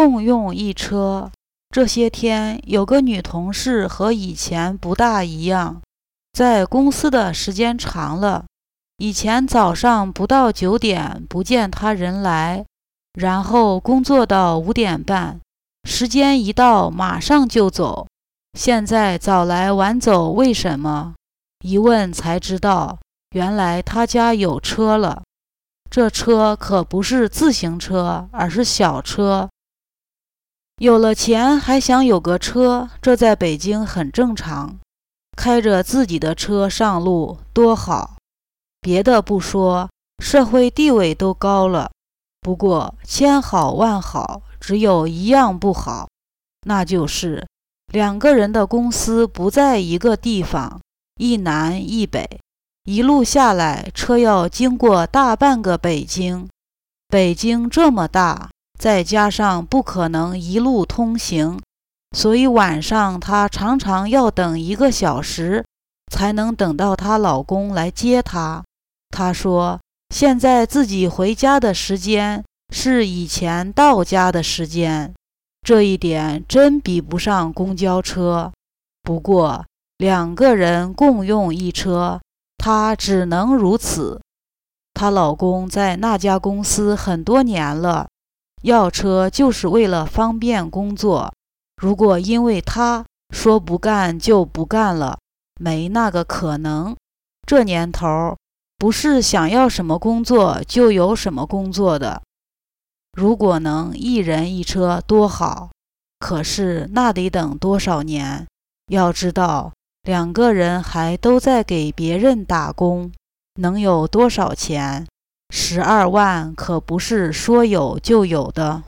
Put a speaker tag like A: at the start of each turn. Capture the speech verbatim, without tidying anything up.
A: 共用一车。这些天有个女同事和以前不大一样，在公司的时间长了，以前早上不到九点不见她人来，然后工作到五点半，时间一到马上就走。现在早来晚走，为什么？一问才知道，原来她家有车了。这车可不是自行车，而是小车。有了钱还想有个车，这在北京很正常。开着自己的车上路多好，别的不说，社会地位都高了。不过千好万好，只有一样不好，那就是两个人的公司不在一个地方，一南一北，一路下来车要经过大半个北京。北京这么大，再加上不可能一路通行，所以晚上她常常要等一个小时才能等到她老公来接她。她说现在自己回家的时间是以前到家的时间，这一点真比不上公交车。不过两个人共用一车，她只能如此。她老公在那家公司很多年了，要车就是为了方便工作，如果因为他说不干就不干了，没那个可能。这年头不是想要什么工作就有什么工作的。如果能一人一车多好，可是那得等多少年？要知道两个人还都在给别人打工，能有多少钱？十二万可不是说有就有的。